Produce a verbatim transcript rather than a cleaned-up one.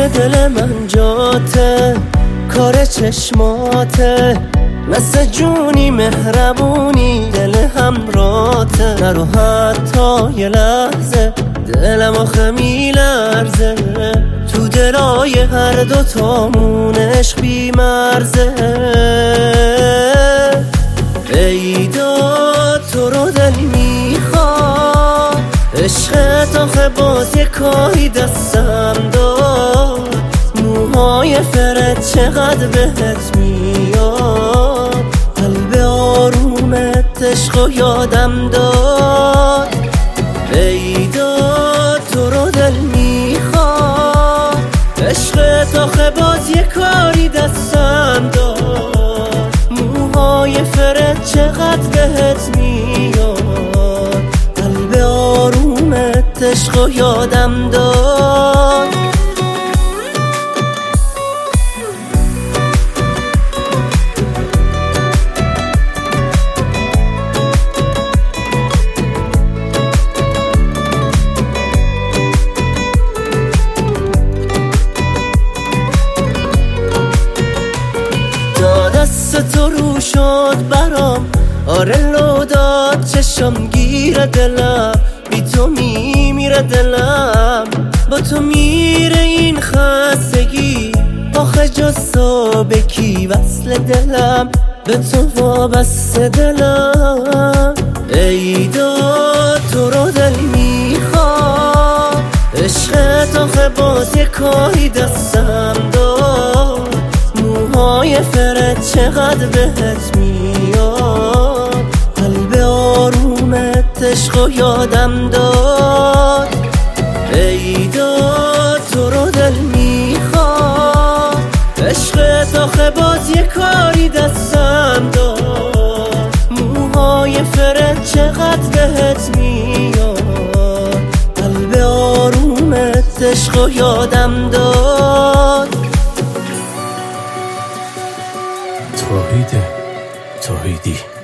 دل من جاته، کار چشماته، مثل جونی مهربونی دل همراته. نرو حتی یه لحظه دلم آخه میلرزه، تو دلای هر دو تامون عشق بی مرزه. ای داد تو رو دل میخواد، عشقت آخه باز یه کاری دستم داد. موهای فرت چقدر بهت میاد، قلب آرومت عشق و یادم داد. ای داد تو رو دل میخواد، عشقت آخه باز یه کاری دستم داد. موهای فرت چقدر بهت میاد، قلب آرومت عشق و یادم داد. دست تو رو شد برام، آره لو داد چشم گیره دلم، بی تو میمیره دلم، با تو میره این خستگی. آخه جز تو به کی وصل دلم، به تو وابسته دلم. ای داد تو رو دل میخواد، عشقت آخه باز یه کاری دستم داد. موهای فرت چقدر بهت میاد، قلب آرومت عشق و یادم داد. ای داد تو رو دل میخواد، عشقت آخه باز یه کاری دستم داد. موهای فرت چقدر بهت میاد، قلب آرومت عشق و یادم داد. توحید توحیدی